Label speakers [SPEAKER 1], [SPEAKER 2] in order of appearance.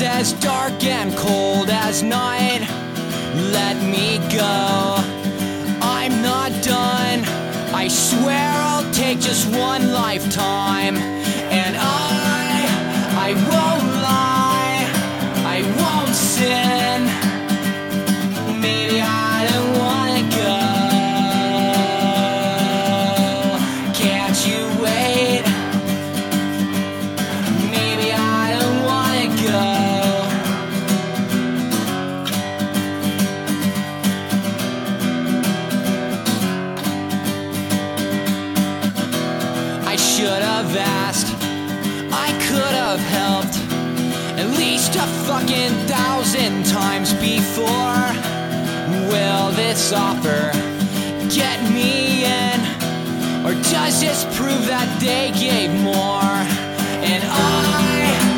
[SPEAKER 1] as dark and cold as night. Let me go, I'm not done. I swear I'll take just one lifetime. And I won't lie, I won't sin. Maybe I don't wanna go. Can't you wait? Maybe I don't wanna go. I should have asked, I could have helped at least 1,000 times before. Will this offer get me in, or does this prove that they gave more? And I